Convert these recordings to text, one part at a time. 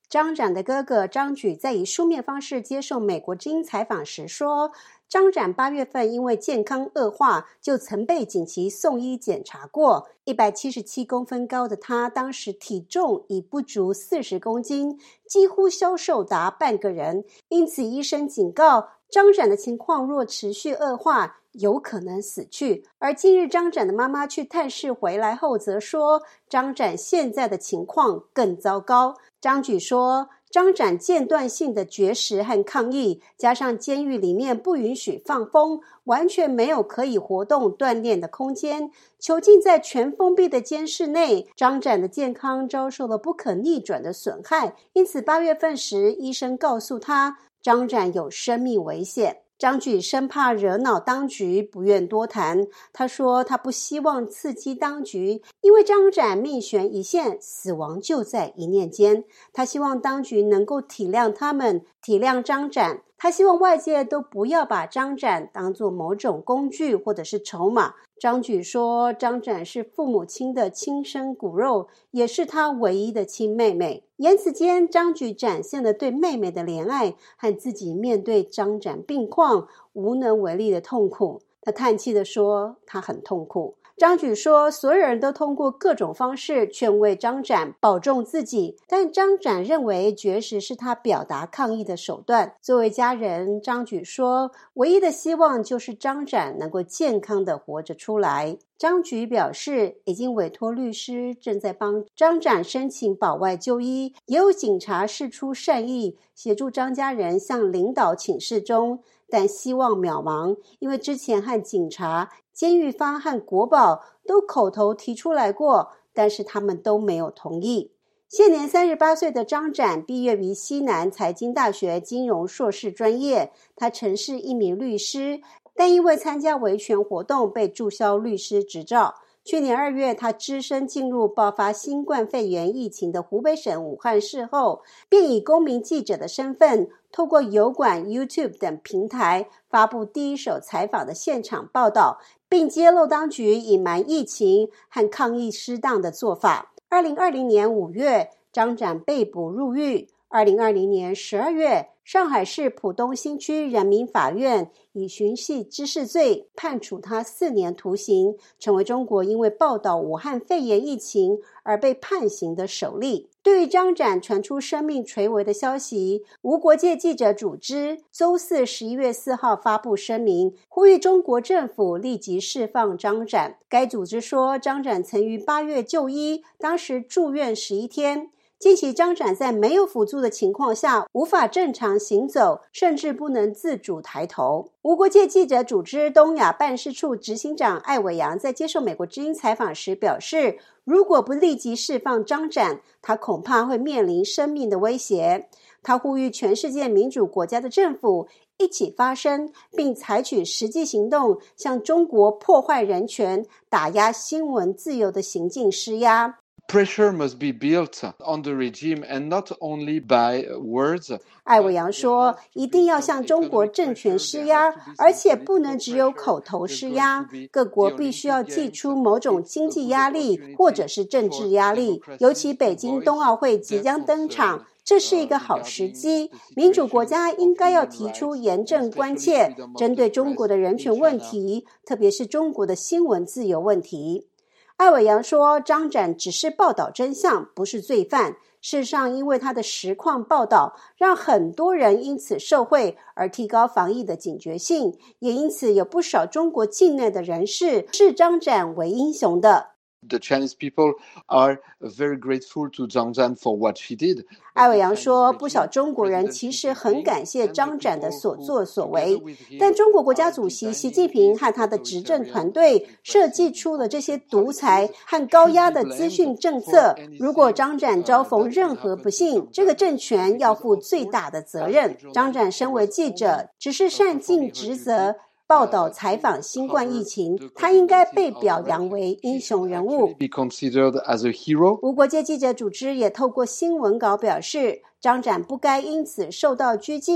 张展的哥哥张举在以书面方式接受美国之音采访时说，张展8月份因为健康恶化，就曾被紧急送医检查过。177公分高的他，当时体重已不足40公斤，几乎消瘦达半个人。因此医生警告，张展的情况若持续恶化，有可能死去。而近日张展的妈妈去探视回来后则说，张展现在的情况更糟糕。张举说，张展间断性的绝食和抗议，加上监狱里面不允许放风，完全没有可以活动锻炼的空间，囚禁在全封闭的监室内，张展的健康遭受了不可逆转的损害。因此8月份时，医生告诉他，张展有生命危险。张举生怕惹恼当局，不愿多谈。他说他不希望刺激当局，因为张展命悬一线，死亡就在一念间。他希望当局能够体谅他们，体谅张展。他希望外界都不要把张展当作某种工具或者是筹码。张举说，张展是父母亲的亲生骨肉，也是他唯一的亲妹妹。言辞间，张举展现了对妹妹的怜爱和自己面对张展病况无能为力的痛苦。他叹气地说，他很痛苦。张举说，所有人都通过各种方式劝慰张展保重自己，但张展认为绝食是他表达抗议的手段。作为家人，张举说，唯一的希望就是张展能够健康地活着出来。张举表示，已经委托律师，正在帮张展申请保外就医，也有警察释出善意，协助张家人向领导请示中，但希望渺茫，因为之前和警察、监狱方和国保都口头提出来过，但是他们都没有同意。现年38岁的张展毕业于西南财经大学金融硕士专业，他曾是一名律师，但因为参加维权活动被注销律师执照。去年2月，他只身进入爆发新冠肺炎疫情的湖北省武汉市后，便以公民记者的身份，透过油管、YouTube 等平台发布第一手采访的现场报道，并揭露当局隐瞒疫情和抗疫失当的做法。2020年5月，张展被捕入狱。2020年12月，上海市浦东新区人民法院以寻衅滋事罪判处他4年徒刑，成为中国因为报道武汉肺炎疫情而被判刑的首例。对于张展传出生命垂危的消息，无国界记者组织周四11月4号发布声明，呼吁中国政府立即释放张展。该组织说，张展曾于8月就医，当时住院11天。近期张展在没有辅助的情况下无法正常行走，甚至不能自主抬头。无国界记者组织东亚办事处执行长艾伟阳在接受美国之音采访时表示，如果不立即释放张展，他恐怕会面临生命的威胁。他呼吁全世界民主国家的政府一起发声，并采取实际行动，向中国破坏人权、打压新闻自由的行径施压。 Pressure must be built on the regime and not only by words. 艾伟阳说，一定要向中国政权施压，而且不能只有口头施压，各国必须要祭出某种经济压力或者是政治压力，尤其北京冬奥会即将登场，这是一个好时机，民主国家应该要提出严正关切，针对中国的人权问题，特别是中国的新闻自由问题。艾伟阳说，张展只是报道真相，不是罪犯。事实上，因为他的实况报道，让很多人因此受惠，而提高防疫的警觉性，也因此有不少中国境内的人士视张展为英雄的。 The Chinese people are very grateful to Zhang Zhan for what she did. 艾伟阳说，不少中国人其实很感谢张展的所作所为，但中国国家主席习近平和他的执政团队设计出了这些独裁和高压的资讯政策。如果张展遭逢任何不幸，这个政权要负最大的责任。张展身为记者，只是善尽职责，报道采访新冠疫情，他应该被表扬为英雄人物。无国界记者组织也透过新闻稿表示，张展不该因此受到拘禁，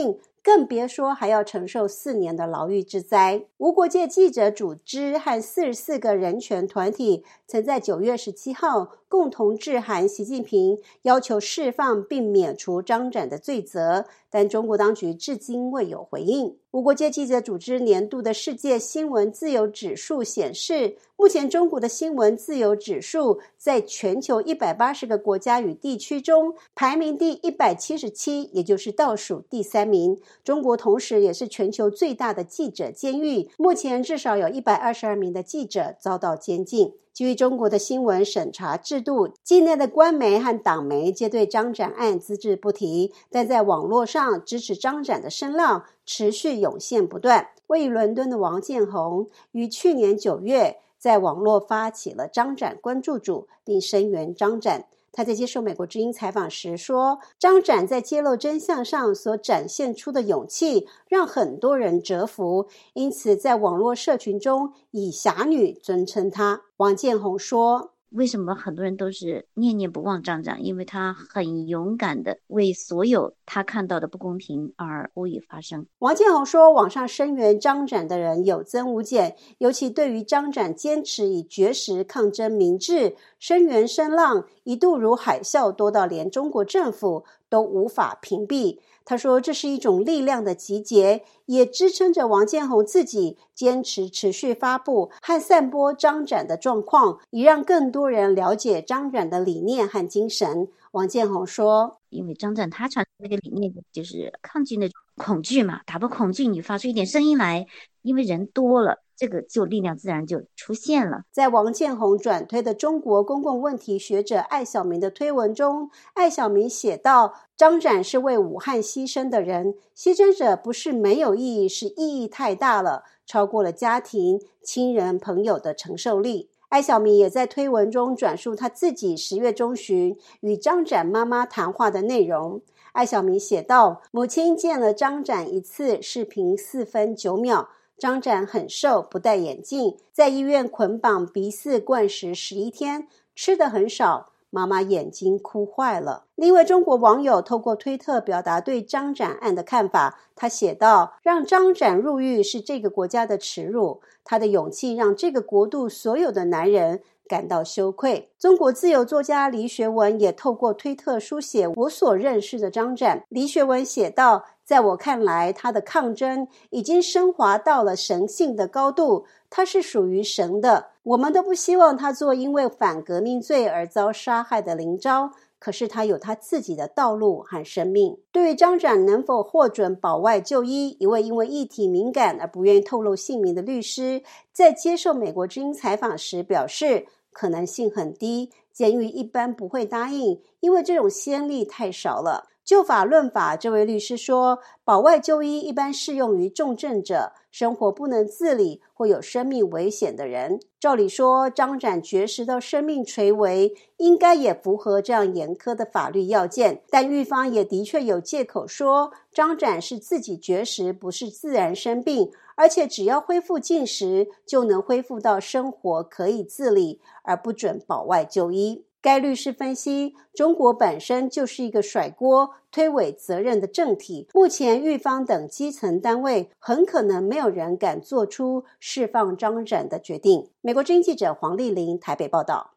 更别说还要承受4年的牢狱之灾。无国界记者组织和44个人权团体曾在9月17号共同致函习近平，要求释放并免除张展的罪责，但中国当局至今未有回应。无国界记者组织年度的世界新闻自由指数显示，目前中国的新闻自由指数在全球180个国家与地区中排名第177，也就是倒数第3名。中国同时也是全球最大的记者监狱，目前至少有122名的记者遭到监禁。基于中国的新闻审查制度，境内的官媒和党媒皆对张展案只字不提，但在网络上支持张展的声浪持续涌现不断。位于伦敦的王建宏于去年9月在网络发起了张展关注组，并声援张展。他在接受美国之音采访时说，张展在揭露真相上所展现出的勇气让很多人折服，因此在网络社群中以侠女尊称他。王建宏说， 为什么很多人都是念念不忘张展？因为他很勇敢的为所有他看到的不公平而呼吁发声。 王建宏说，网上声援张展的人有增无减，尤其对于张展坚持以绝食抗争明志，声援声浪一度如海啸，多到连中国政府都无法屏蔽。他说，这是一种力量的集结，也支撑着王建宏自己坚持持续发布和散播张展的状况，以让更多人了解张展的理念和精神。王建宏说， 因为张展他传那个理念就是抗拒那种恐惧嘛，打破恐惧，你发出一点声音来，因为人多了，这个就力量自然就出现了。 在王建宏转推的中国公共问题学者艾晓明的推文中，艾晓明写道，张展是为武汉牺牲的人，牺牲者不是没有意义，是意义太大了，超过了家庭、亲人、朋友的承受力。艾晓明也在推文中转述他自己10月中旬与张展妈妈谈话的内容。艾晓明写道，母亲见了张展一次，视频4分9秒。张展很瘦，不戴眼镜，在医院捆绑鼻饲灌食11天，吃得很少，妈妈眼睛哭坏了。另一位中国网友透过推特表达对张展案的看法，他写道，让张展入狱是这个国家的耻辱，他的勇气让这个国度所有的男人感到羞愧。中国自由作家黎学文也透过推特书写我所认识的张展。黎学文写道，在我看来，他的抗争已经升华到了神性的高度，他是属于神的。我们都不希望他做因为反革命罪而遭杀害的林昭，可是他有他自己的道路和生命。对于张展能否获准保外就医，一位因为议题敏感而不愿意透露姓名的律师在接受美国之音采访时表示，可能性很低，监狱一般不会答应，因为这种先例太少了。就法论法，这位律师说，保外就医一般适用于重症者、生活不能自理或有生命危险的人。照理说，张展绝食到生命垂危，应该也符合这样严苛的法律要件，但狱方也的确有借口说，张展是自己绝食，不是自然生病，而且只要恢复进食，就能恢复到生活可以自理，而不准保外就医。该律师分析，中国本身就是一个甩锅、推诿责任的政体，目前狱方等基层单位很可能没有人敢做出释放张展的决定。美国之音记者黄丽玲台北报道。